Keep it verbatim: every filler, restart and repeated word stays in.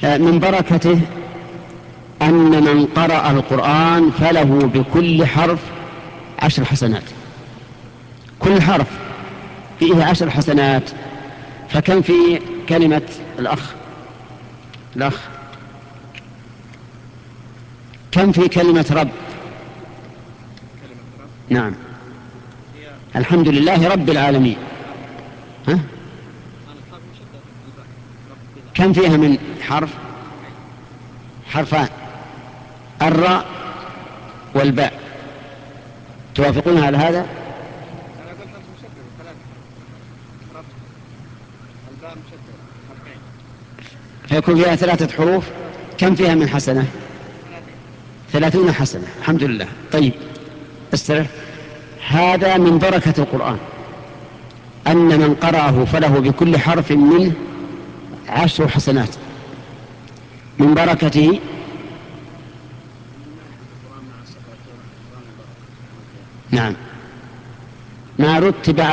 من بركته أن من قرأ القرآن فله بكل حرف عشر حسنات، كل حرف فيه عشر حسنات. فكم في كلمة الأخ الأخ كم في كلمة رب؟ نعم، الحمد لله رب العالمين. ها؟ كم فيها من حرف؟ حرفان، الراء والباء. توافقون على هذا؟ فيكون فيها ثلاثة حروف. كم فيها من حسنة؟ ثلاثون حسنة. الحمد لله. طيب استرح. هذا من بركة القرآن أن من قرأه فله بكل حرف منه عشر حسنات. من بركته نعم ما رتب